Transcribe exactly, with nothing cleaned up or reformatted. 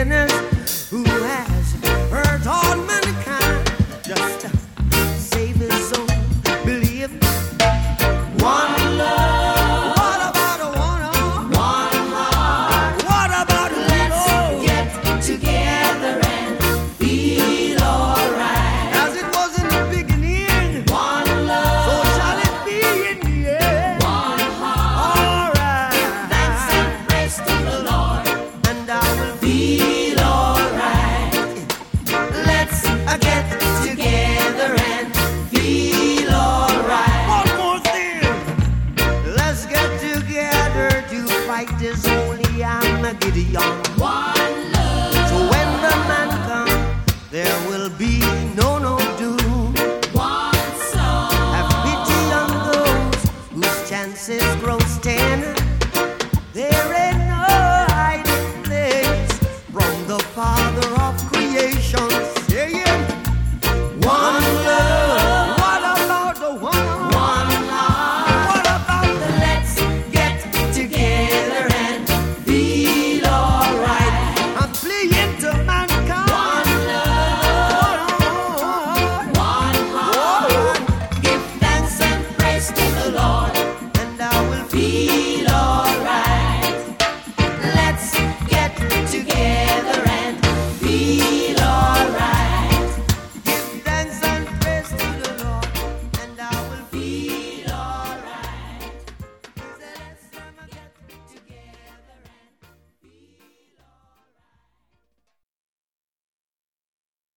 sinners who has hurt all mankind. Just save his soul. Believe one love. What about a one heart? One heart. What about a let's get together and feel alright. As it was in the beginning. One love. So shall it be in the end. One heart. Alright. Give thanks and praise to the Lord, and I will feel alright. Let's uh, get together and feel alright. One more thing. Let's get together to fight this holy Armageddon. One love. So when the man comes, there will be